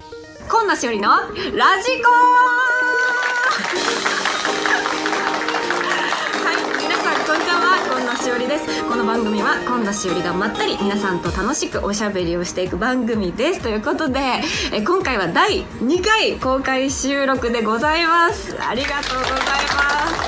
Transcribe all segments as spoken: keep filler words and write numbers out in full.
今野しおりのラジコンはい、皆さんこんにちは、今野しおりです。この番組は今野しおりがまったり皆さんと楽しくおしゃべりをしていく番組です。ということでえ今回はだいにかい公開収録でございます。ありがとうございます。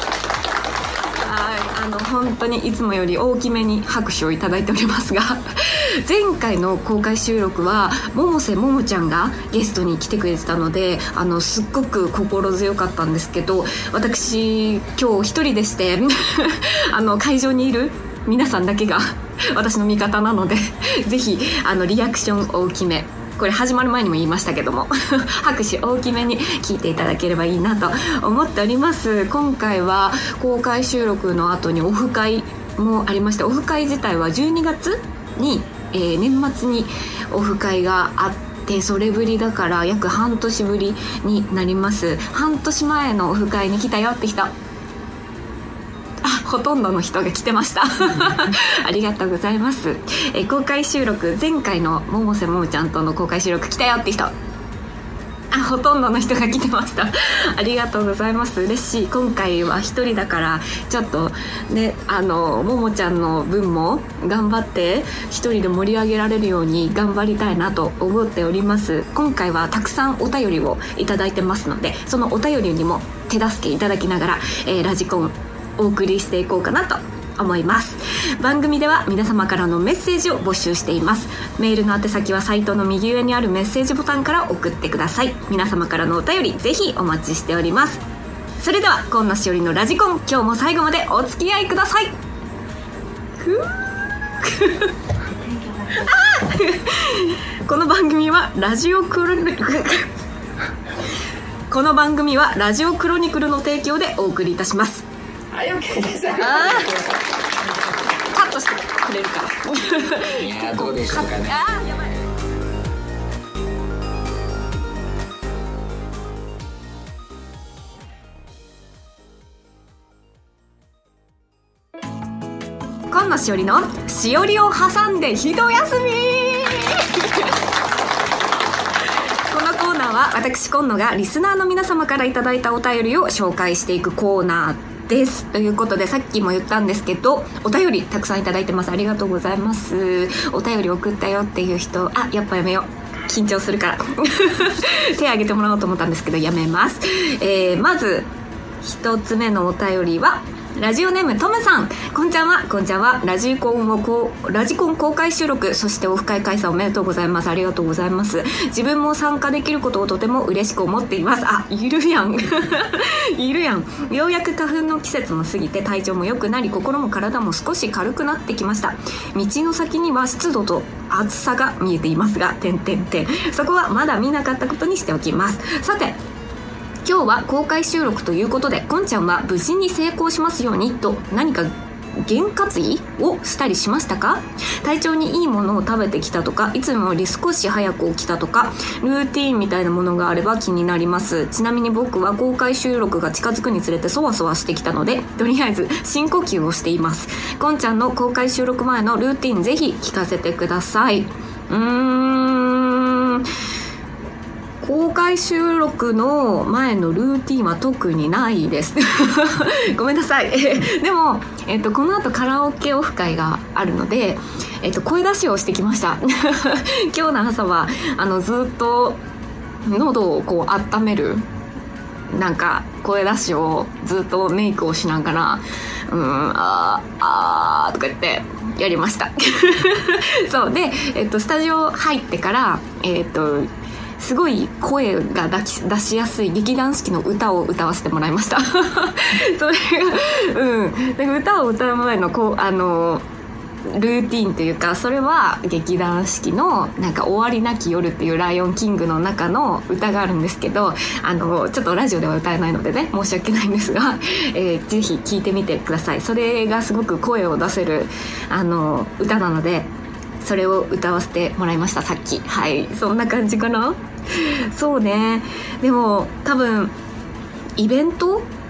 はい、あの本当にいつもより大きめに拍手をいただいておりますが前回の公開収録は百瀬ももちゃんがゲストに来てくれてたので、あのすっごく心強かったんですけど、私今日一人でしてあの会場にいる皆さんだけが私の味方なのでぜひあのリアクション大きめ、これ始まる前にも言いましたけども拍手大きめに聞いていただければいいなと思っております。今回は公開収録の後にオフ会もありまして、オフ会自体はじゅうにがつに、えー、年末にオフ会があって、それぶりだから約半年ぶりになります。半年前のオフ会に来たよって人、ほとんどの人が来てましたありがとうございます。え公開収録、前回の百瀬ももちゃんとの公開収録来たよって人、あ、ほとんどの人が来てましたありがとうございます。嬉しい。今回は一人だからちょっとね、あのももちゃんの分も頑張って一人で盛り上げられるように頑張りたいなと思っております。今回はたくさんお便りをいただいてますので、そのお便りにも手助けいただきながら、えー、ラジコンお送りしていこうかなと思います。番組では皆様からのメッセージを募集しています。メールの宛先はサイトの右上にあるメッセージボタンから送ってください。皆様からのお便りぜひお待ちしております。それでは今野しおりのラジコン、今日も最後までお付き合いくださいこの番組はラジオクロニクルこの番組はラジオクロニクルの提供でお送りいたします。 はい、OK です。 あカットしてくれるからいやどうでしょうかね。 あやばい。今野しおりのしおりを挟んで一休みこのコーナーは私今野がリスナーの皆様からいただいたお便りを紹介していくコーナーです。ということで、さっきも言ったんですけど、お便りたくさんいただいてます。ありがとうございます。お便り送ったよっていう人、あ、やっぱやめよう、緊張するから手挙げてもらおうと思ったんですけどやめます。えー、まず一つ目のお便りはラジオネームトムさん、こんちゃんはこんちゃんはラジコンをこうラジコン公開収録、そしてオフ会開催おめでとうございます。ありがとうございます。自分も参加できることをとても嬉しく思っています。あ、いるやんいるやん。ようやく花粉の季節も過ぎて体調も良くなり、心も体も少し軽くなってきました。道の先には湿度と暑さが見えていますが、点々点そこはまだ見なかったことにしておきます。さて、今日は公開収録ということで、こんちゃんは無事に成功しますようにと何か験担ぎをしたりしましたか？体調にいいものを食べてきたとか、いつもより少し早く起きたとか、ルーティーンみたいなものがあれば気になります。ちなみに僕は公開収録が近づくにつれてそわそわしてきたので、とりあえず深呼吸をしています。こんちゃんの公開収録前のルーティーンぜひ聞かせてください。うーん公開収録の前のルーティンは特にないですごめんなさいでも、えっと、この後カラオケオフ会があるので、えっと、声出しをしてきました今日の朝はあのずっと喉をこう温めるなんか声出しをずっとメイクをしながら、うーんあーあーとか言ってやりましたそうで、えっと、スタジオ入ってからえっとすごい声が出し、出しやすい劇団四季の歌を歌わせてもらいましたそれがうんで歌を歌う前のこうあのルーティーンというか、それは劇団四季のなんか終わりなき夜っていうライオンキングの中の歌があるんですけど、あのちょっとラジオでは歌えないのでね申し訳ないんですが、えー、ぜひ聴いてみてください。それがすごく声を出せるあの歌なので、それを歌わせてもらいましたさっき。はい、そんな感じかなそうね。でも多分イベント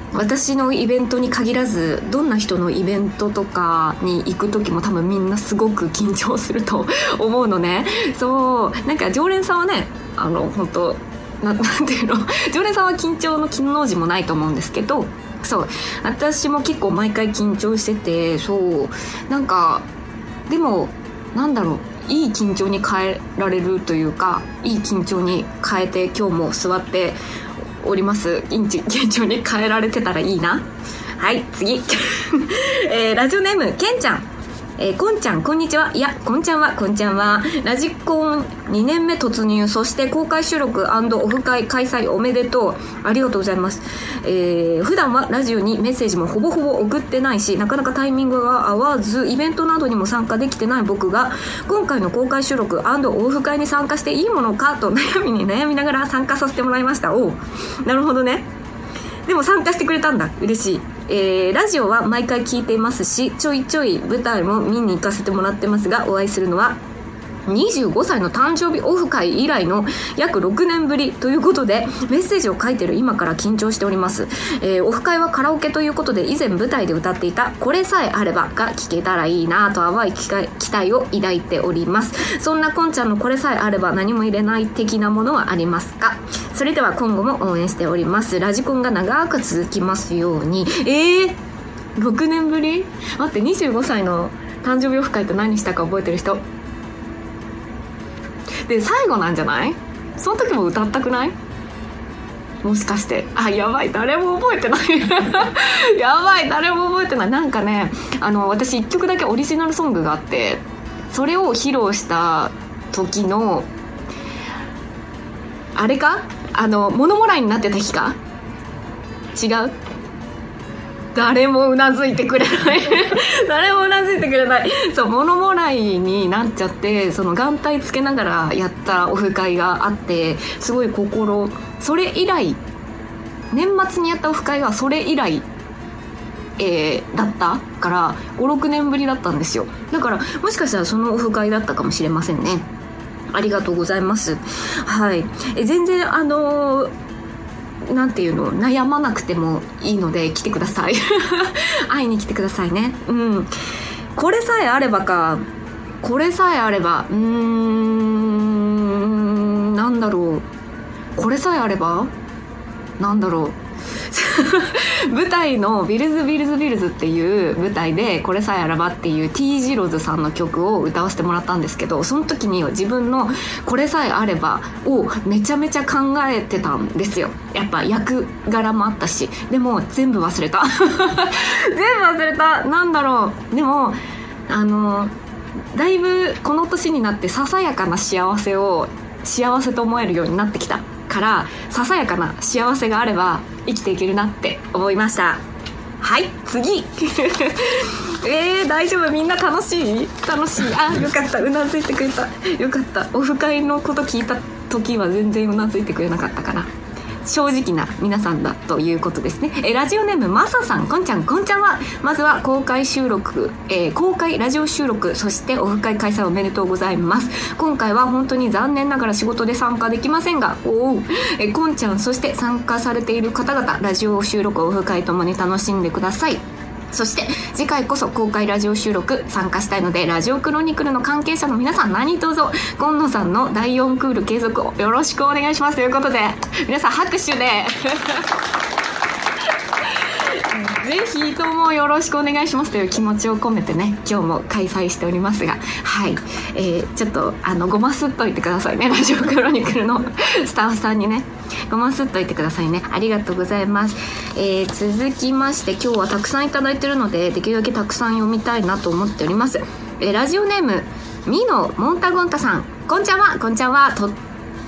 私のイベントに限らずどんな人のイベントとかに行く時も多分みんなすごく緊張すると思うのね。そうなんか常連さんはねあの本当 な, なんていうの常連さんは緊張の金の字もないと思うんですけど、そう私も結構毎回緊張してて、そうなんかでもなんだろういい緊張に変えられるというか、いい緊張に変えて今日も座っております。緊張に変えられてたらいいな。はい次、えー、ラジオネームけんちゃん、えー、こんちゃんこんにちは。いやこんちゃんはこんちゃんはラジコンにねんめ突入、そして公開収録&オフ会開催おめでとう。ありがとうございます。えー、普段はラジオにメッセージもほぼほぼ送ってないし、なかなかタイミングが合わずイベントなどにも参加できてない僕が今回の公開収録&オフ会に参加していいものかと悩みに悩みながら参加させてもらいました。おうなるほどね。でも参加してくれたんだ、嬉しい。えー、ラジオは毎回聞いていますし、ちょいちょい舞台も見に行かせてもらってますが、お会いするのはにじゅうごさいの誕生日オフ会以来の約ろくねんぶりということで、メッセージを書いてる今から緊張しております。えー、オフ会はカラオケということで、以前舞台で歌っていたこれさえあればが聞けたらいいなと淡い期待を抱いております。そんなこんちゃんのこれさえあれば何も入れない的なものはありますか？それでは今後も応援しております。ラジコンが長く続きますように。えー、ろくねんぶり？待って、にじゅうごさいの誕生日オフ会って何したか覚えてる人で、最後なんじゃない？その時も歌ったくない？もしかして。あ、やばい、誰も覚えてないやばい、誰も覚えてない。なんかね、あの私いっきょくだけオリジナルソングがあって、それを披露した時のあれか、あの物もらいになってた日か？違う？誰もうなずいてくれない誰もうなずいてくれない。そう物もらいになっちゃって、その眼帯つけながらやったオフ会があって、すごい心、それ以来年末にやったオフ会がそれ以来、えー、だったからごろくねんぶりだったんですよ。だからもしかしたらそのオフ会だったかもしれませんね。ありがとうございます。はい、え全然あのーなんていうの、悩まなくてもいいので来てください会いに来てくださいね。うん、これさえあればか、これさえあれば、うーん、なんだろう、これさえあればなんだろう舞台のビルズビルズビルズっていう舞台でこれさえあればっていう T 字ローズさんの曲を歌わせてもらったんですけど、その時に自分のこれさえあればをめちゃめちゃ考えてたんですよ。やっぱ役柄もあったし、でも全部忘れた全部忘れた。なんだろう、でもあのだいぶこの年になってささやかな幸せを幸せと思えるようになってきたから、ささやかな幸せがあれば生きていけるなって思いました。はい次えー、大丈夫、みんな楽しい楽しい。あ、よかった、うなずいてくれた、よかった。オフ会のこと聞いた時は全然うなずいてくれなかったかな。正直な皆さんだということですね。えラジオネームマサさん、こんちゃんこんちゃんは、まずは公開収録、えー、公開ラジオ収録、そしてオフ会開催おめでとうございます。今回は本当に残念ながら仕事で参加できませんが、おー、えー、こんちゃんそして参加されている方々、ラジオ収録オフ会ともに楽しんでください。そして次回こそ公開ラジオ収録参加したいので、ラジオクロニクルの関係者の皆さん何卒今野さんのだいよんクール継続をよろしくお願いしますということで、皆さん拍手でぜひともよろしくお願いしますという気持ちを込めてね、今日も開催しておりますが、はい、えー、ちょっとあのごますっといてくださいね、ラジオクロニクルのスタッフさんにね、ごますっといてくださいね。ありがとうございます。えー、続きまして今日はたくさんいただいているので、できるだけたくさん読みたいなと思っております。えー、ラジオネームミノモンタゴンタさん、こんちゃんはこんちゃんはと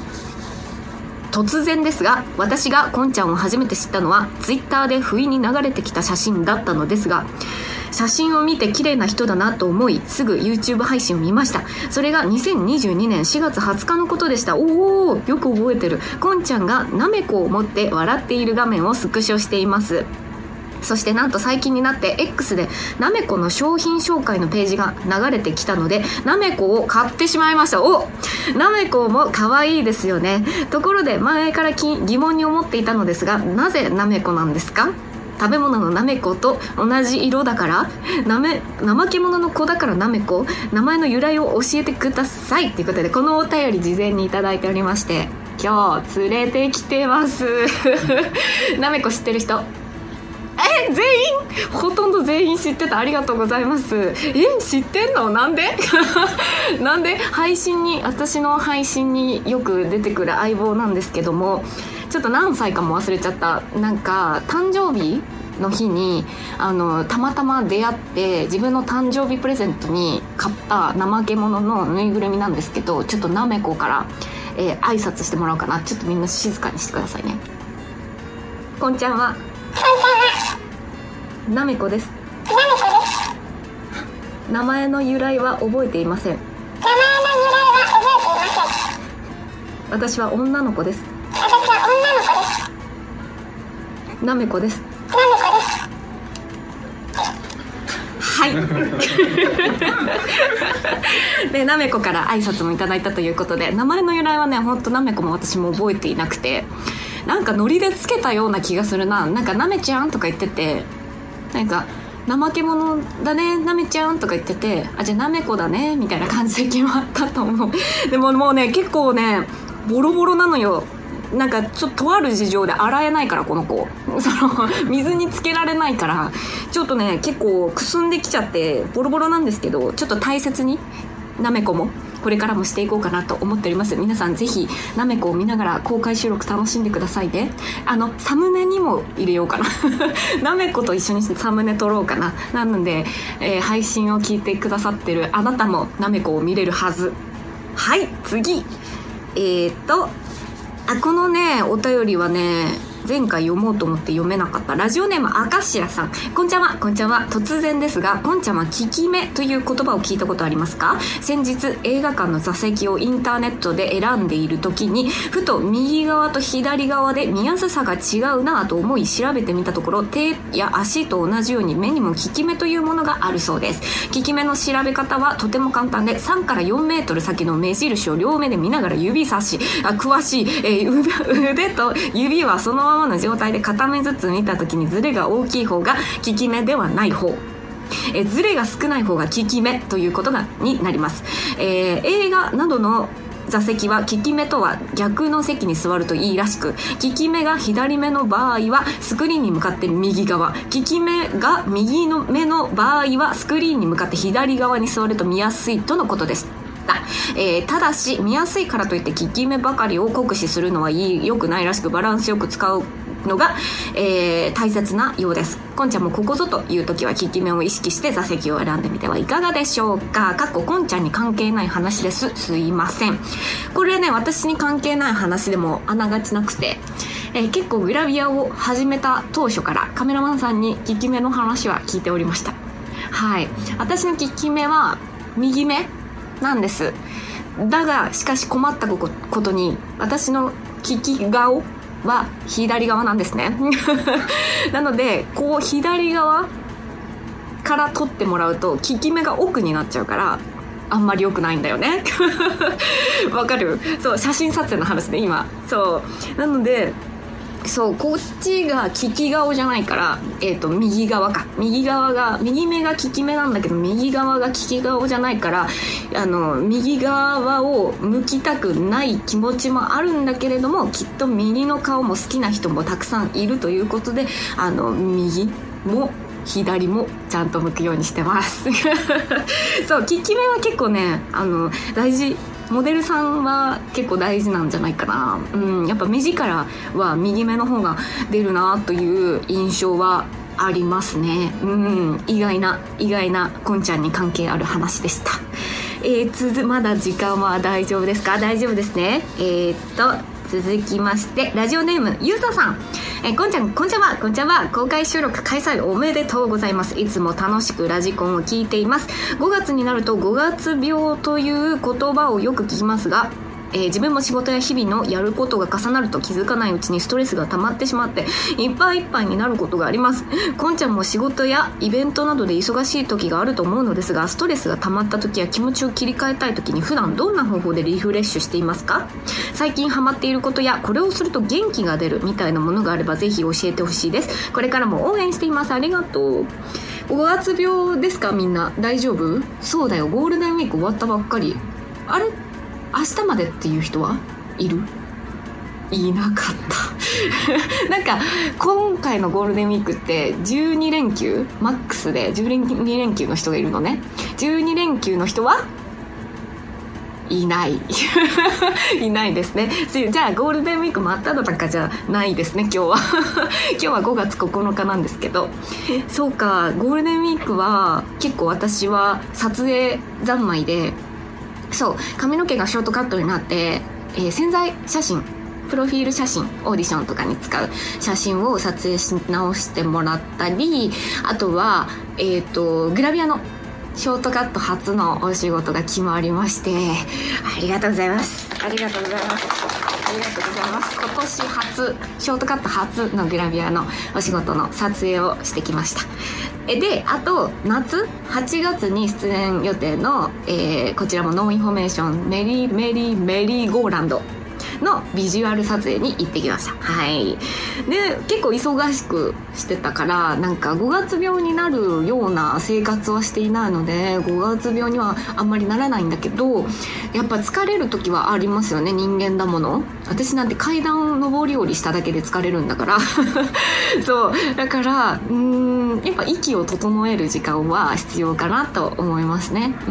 突然ですが、私がこんちゃんを初めて知ったのはツイッターで不意に流れてきた写真だったのですが、写真を見て綺麗な人だなと思い、すぐ YouTube 配信を見ました。それがにせんにじゅうにねんしがつはつかのことでした。おお、よく覚えてる。こんちゃんがなめこを持って笑っている画面をスクショしています。そしてなんと最近になって X でなめこの商品紹介のページが流れてきたので、なめこを買ってしまいました。お、なめこも可愛いですよね。ところで前から疑問に思っていたのですが、なぜなめこなんですか？ 食べ物のなめこと同じ色だからなめ怠け者の子だからなめこ、名前の由来を教えてくださいということで、このお便り事前にいただいておりまして、今日連れてきてますなめこ知ってる人？え、全員？ほとんど全員知ってた。ありがとうございます。え、知ってんの？なんでなんで配信に、私の配信によく出てくる相棒なんですけども、ちょっと何歳かも忘れちゃった。なんか誕生日の日にあのたまたま出会って、自分の誕生日プレゼントに買った怠け者のぬいぐるみなんですけど、ちょっとなめこから、えー、挨拶してもらおうかな。ちょっとみんな静かにしてくださいね。こんちゃんは。なめこです。名前の由来は覚えていません。名前の由来は覚えていません。私は女の子です。私は女の子です。なめこです。なめこです。はいで、なめこから挨拶もいただいたということで、名前の由来はね、ほんとなめこも私も覚えていなくて、なんかノリでつけたような気がするな。なんかなめちゃんとか言ってて、なんか怠け者だねなめちゃんとか言ってて、あ、じゃあなめこだねみたいな感じで決まったと思う。でももうね、結構ねボロボロなのよ。なんかちょっととある事情で洗えないから、この子その水につけられないから、ちょっとね結構くすんできちゃってボロボロなんですけど、ちょっと大切になめこもこれからもしていこうかなと思っております。皆さんぜひなめこを見ながら公開収録楽しんでくださいね。あのサムネにも入れようかななめこと一緒にサムネ撮ろうかな。なので、えー、配信を聞いてくださってるあなたもなめこを見れるはず。はい、次えーとあこのねお便りはね、前回読もうと思って読めなかった。ラジオネームあかしらさん、こんちゃんはこんちゃんは突然ですが、こんちゃんは効き目という言葉を聞いたことありますか？先日映画館の座席をインターネットで選んでいる時に、ふと右側と左側で見やすさが違うなと思い調べてみたところ、手や足と同じように目にも効き目というものがあるそうです。効き目の調べ方はとても簡単で、さんからよんメートル先の目印を両目で見ながら指差し、あ詳しい、えー、腕と指はそのままの状態で片目ずつ見た時にズレが大きい方が効き目ではない方、えズレが少ない方が効き目ということがになります。えー、映画などの座席は利き目とは逆の席に座るといいらしく、利き目が左目の場合はスクリーンに向かって右側、利き目が右の目の場合はスクリーンに向かって左側に座ると見やすいとのことです。えー、ただし見やすいからといって利き目ばかりを酷使するのはいい良くないらしく、バランスよく使うのが、えー、大切なようです。こんちゃんもここぞという時は利き目を意識して座席を選んでみてはいかがでしょうか。かっここんちゃんに関係ない話です。すいません。これね、私に関係ない話でもあながちなくて、えー、結構グラビアを始めた当初からカメラマンさんに利き目の話は聞いておりました。はい、私の利き目は右目なんです。だがしかし困ったことに、私の利き顔は左側なんですねなのでこう左側から撮ってもらうと効き目が奥になっちゃうからあんまり良くないんだよねわかる？そう写真撮影の話で今そうなので、そうこっちが利き顔じゃないから、えーと右側か右側が右目が利き目なんだけど右側が利き顔じゃないから、あの右側を向きたくない気持ちもあるんだけれども、きっと右の顔も好きな人もたくさんいるということで、あの右も左もちゃんと向くようにしてますそう利き目は結構ねあの大事。モデルさんは結構大事なんじゃないかな。うん、やっぱ目力は右目の方が出るなという印象はありますね。うん、意外な意外なこんちゃんに関係ある話でした。えー、続まだ時間は大丈夫ですか？大丈夫ですね。えー、っと続きましてラジオネームゆうささん、えー、こんちゃんこんちゃんはこんちゃんは公開収録開催おめでとうございます。いつも楽しくラジコンを聞いています。ごがつになるとごがつ病という言葉をよく聞きますが、 えー、自分も仕事や日々のやることが重なると気づかないうちにストレスが溜まってしまっていっぱいいっぱいになることがあります。こんちゃんも仕事やイベントなどで忙しい時があると思うのですが、ストレスが溜まった時や気持ちを切り替えたい時に普段どんな方法でリフレッシュしていますか？最近ハマっていることやこれをすると元気が出るみたいなものがあればぜひ教えてほしいです。これからも応援しています。ありがとう。ごがつ病ですか？みんな大丈夫？そうだよ、ゴールデンウィーク終わったばっかり。あれ明日までっていう人はいる？いなかったなんか今回のゴールデンウィークってじゅうにれんきゅうマックスでじゅうにれんきゅうの人がいるのね。じゅうにれんきゅうの人はいないいないですね。じゃあゴールデンウィーク真っ只中じゃないですね今日は今日はごがつここのかなんですけど、そうか、ゴールデンウィークは結構私は撮影三昧で、そう髪の毛がショートカットになって、えー、潜在写真、プロフィール写真、オーディションとかに使う写真を撮影し直してもらったり、あとは、えーと、グラビアのショートカット初のお仕事が決まりまして、ありがとうございます。ありがとうございます。ありがとうございます。今年初、ショートカット初のグラビアのお仕事の撮影をしてきました。で、あと夏はちがつに出演予定の、えー、こちらもノーインフォメーションメリーメリーメリーゴーランドのビジュアル撮影に行ってきました。はい。で、結構忙しくしてたから、なんかごがつ病になるような生活はしていないので、ごがつ病にはあんまりならないんだけど、やっぱ疲れる時はありますよね、人間だもの。私なんて階段上り下りしただけで疲れるんだからそうだからうーんやっぱ息を整える時間は必要かなと思いますね。うん、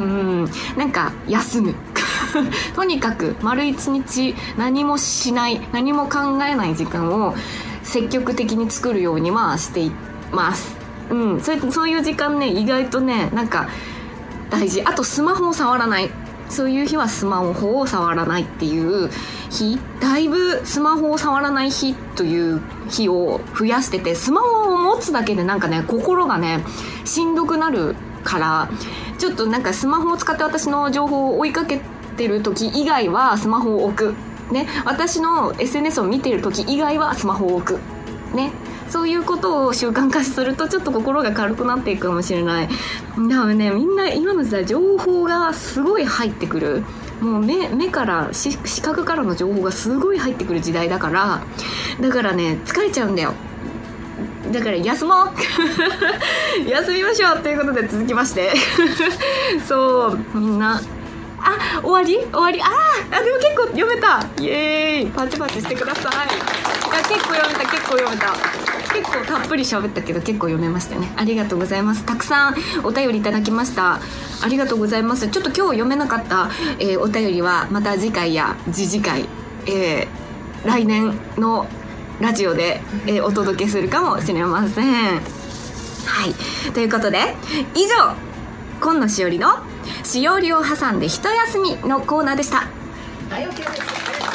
なんか休むとにかく丸一日何もしない、何も考えない時間を積極的に作るようにはしています。うん、それそういう時間ね、意外とね、なんか大事。あとスマホを触らない、そういう日はスマホを触らないっていう日、だいぶスマホを触らない日という日を増やしてて、スマホを持つだけでなんかね、心がねしんどくなるから、ちょっとなんかスマホを使って私の情報を追いかけてる時以外はスマホを置くね、私の エスエヌエス を見てる時以外はスマホを置くね、そういうことを習慣化するとちょっと心が軽くなっていくかもしれない。だからね、みんな今の時代情報がすごい入ってくる、もう 目, 目から視覚からの情報がすごい入ってくる時代だから、だからね疲れちゃうんだよ。だから休もう休みましょうということで、続きましてそうみんなあ、終わり終わりああ、でも結構読めた、イエーイ、パチパチしてください。いや結構読めた結構読めた結構たっぷり喋ったけど結構読めましたね。ありがとうございます。たくさんお便りいただきました。ありがとうございます。ちょっと今日読めなかった、えー、お便りはまた次回や次次回、えー、来年のラジオで、えー、お届けするかもしれません。はい、ということで以上、今野しおりのしおりを挟んで一休みのコーナーでした。 はい、OK です。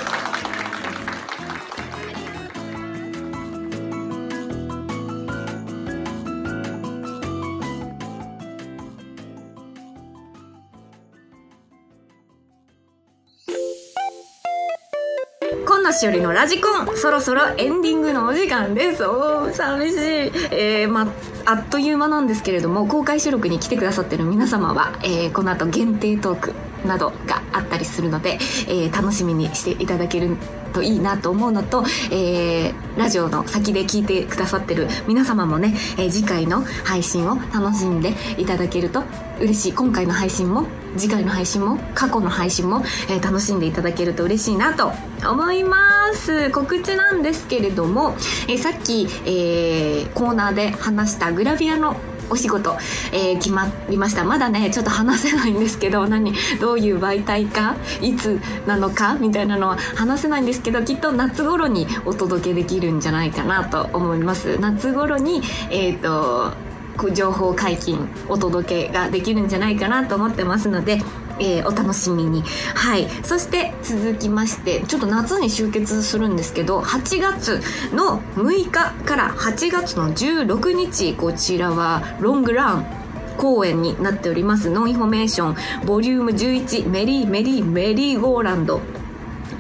今野しおりのラジコン、そろそろエンディングのお時間です。おー、寂しい。えー、まあっという間なんですけれども、公開収録に来てくださってる皆様は、えー、この後限定トークなどがあったりするので、えー、楽しみにしていただけるといいなと思うのと、えー、ラジオの先で聞いてくださってる皆様もね、えー、次回の配信を楽しんでいただけると嬉しい。今回の配信も次回の配信も過去の配信も、えー、楽しんでいただけると嬉しいなと思います。告知なんですけれども、えー、さっき、えー、コーナーで話したグラビアのお仕事、えー、決まりました。まだねちょっと話せないんですけど、何どういう媒体かいつなのかみたいなのは話せないんですけど、きっと夏頃にお届けできるんじゃないかなと思います。夏頃にえっと情報解禁お届けができるんじゃないかなと思ってますので、えー、お楽しみに。はい。そして続きまして、ちょっと夏に集結するんですけど、はちがつのむいかからはちがつのじゅうろくにち、こちらはロングラン公演になっております。ノンインフォメーションボリュームじゅういちメリーメリーメリーゴーランド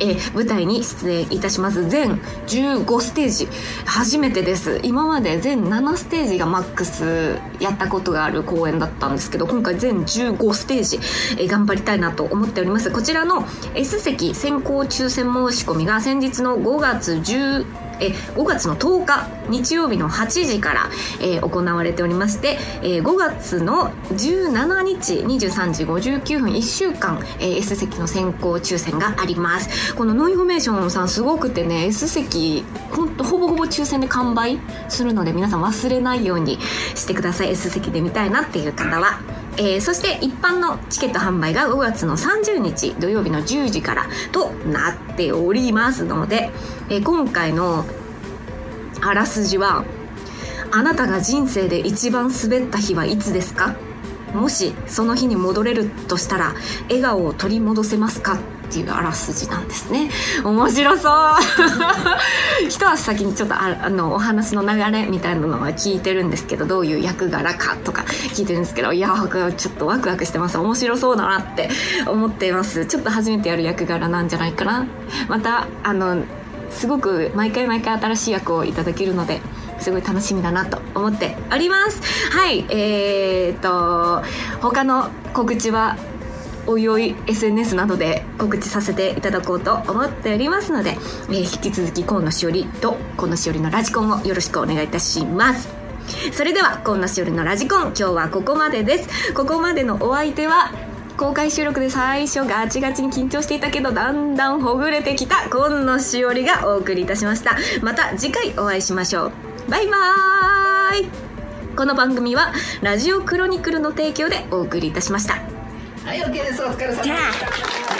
えー、舞台に出演いたします。全じゅうごステージ初めてです。今まで全ななステージがマックスやったことがある公演だったんですけど、今回全じゅうごステージ、えー、頑張りたいなと思っております。こちらの S 席先行抽選申し込みが先日のごがつじゅうえごがつのとおか日曜日のはちじから、えー、行われておりまして、えー、ごがつのじゅうしちにちにじゅうさんじごじゅうきゅうふんいっしゅうかん、えー、S 席の先行抽選があります。このノンインフォメーションさんすごくてね、 S 席ほんとほぼほぼ抽選で完売するので、皆さん忘れないようにしてください。 S 席で見たいなっていう方は。えー、そして一般のチケット販売がごがつのさんじゅうにち土曜日のじゅうじからとなっておりますので、えー、今回のあらすじは、あなたが人生で一番滑った日はいつですか？もしその日に戻れるとしたら笑顔を取り戻せますかっていうあらすじなんですね。面白そう一足先にちょっと あ, あのお話の流れみたいなのは聞いてるんですけど、どういう役柄かとか聞いてるんですけど、いやちょっとワクワクしてます。面白そうだなって思っています。ちょっと初めてやる役柄なんじゃないかな。またあのすごく毎回毎回新しい役をいただけるので、すごい楽しみだなと思っております。はい、えーと他の告知はおいおい エスエヌエス などで告知させていただこうと思っておりますので、えー、引き続き河野しおりと河野しおりのラジコンをよろしくお願いいたします。それでは河野しおりのラジコン、今日はここまでです。ここまでのお相手は、公開収録で最初ガチガチに緊張していたけどだんだんほぐれてきた河野しおりがお送りいたしました。また次回お会いしましょう。バイバーイ。この番組はラジオクロニクルの提供でお送りいたしました。 はい、 OK です。お疲れ様でした。